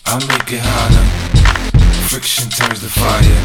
I make it hotter. Friction turns to fire.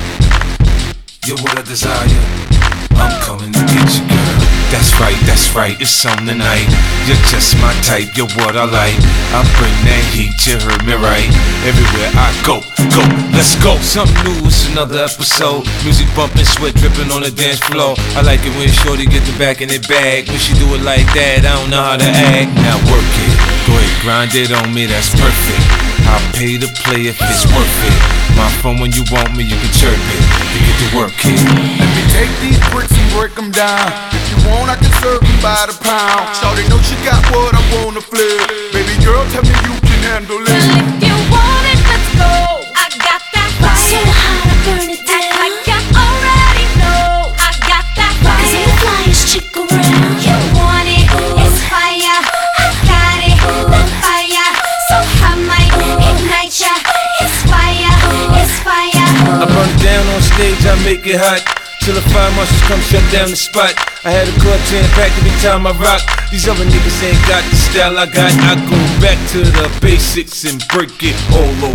You're what I desire. I'm coming to get you, girl. That's right, it's on tonight. You're just my type, you're what I like. I bring that heat, you heard me right. Everywhere I go, let's go. Something new, it's another episode. Music bumping, sweat dripping on the dance floor. I like it when shorty get the back in the bag. When she do it like that, I don't know how to act. Now work it, go ahead, grind it on me, that's perfect. I'll pay to play if it's worth it. My phone when you want me, you can chirp it. You get to work it. Let me take these bricks and break them down. If you want, I can serve them by the pound. Shawty know she got what I wanna flip. Baby girl, tell me you can handle it. Well, if you want it, let's go. I got that fire. So hot, I burn it down. Act like I already know. I got that fire. 'Cause I'm the flyest chick around. You want it, it's fire. I got it, the fire. So I might ignite ya. It's fire, it's fire. I burn it down on stage, I make it hot. Till the fire marshals come shut down the spot. I had a club jam packed every time I rock. These other niggas ain't got the style I got. I go back to the basics and break it all the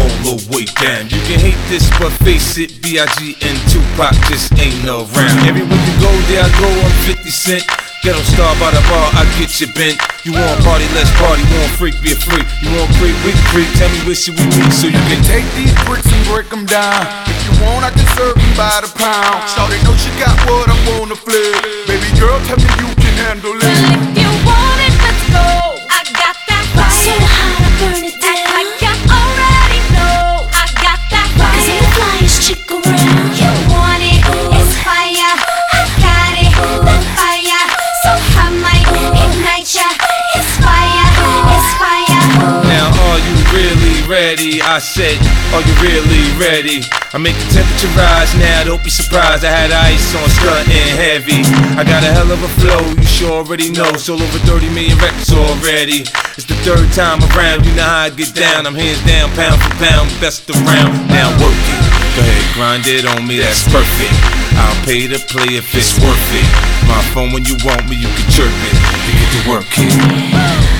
way down. You can hate this, but face it, B.I.G. and Tupac just ain't around. Everywhere you go, there I go, I'm 50 Cent. Ghetto star by the bar, I get you bent. You want party, let's party. You want freak, be a freak. You want freak, we freak. Tell me where should we meet so you can Take these bricks and break them down. If you want, I can serve them by the pound. Shawty know she got what I wanna flip. Baby girl, tell me you can handle Well, it. if you want it, let's go. I got that fire. So hot, I burn it down. Act like I already know. I got that 'Cause I'm the fire. flyest chick around. You want it, it's fire. I got it, the fire. So I might ignite ya. It's fire, it's fire. Now, are you really ready? I said, are you really ready? I make the temperature rise now, don't be surprised. I had ice on, stuntin' heavy. I got a hell of a flow, you sure already know. Sold over 30 million records already. It's the third time around, you know how I get down. I'm hands down, pound for pound, best around. Now work it, go ahead, grind it on me, that's perfect. I'll pay to play if it's worth it. My phone when you want me, you can chirp it. You get to work it.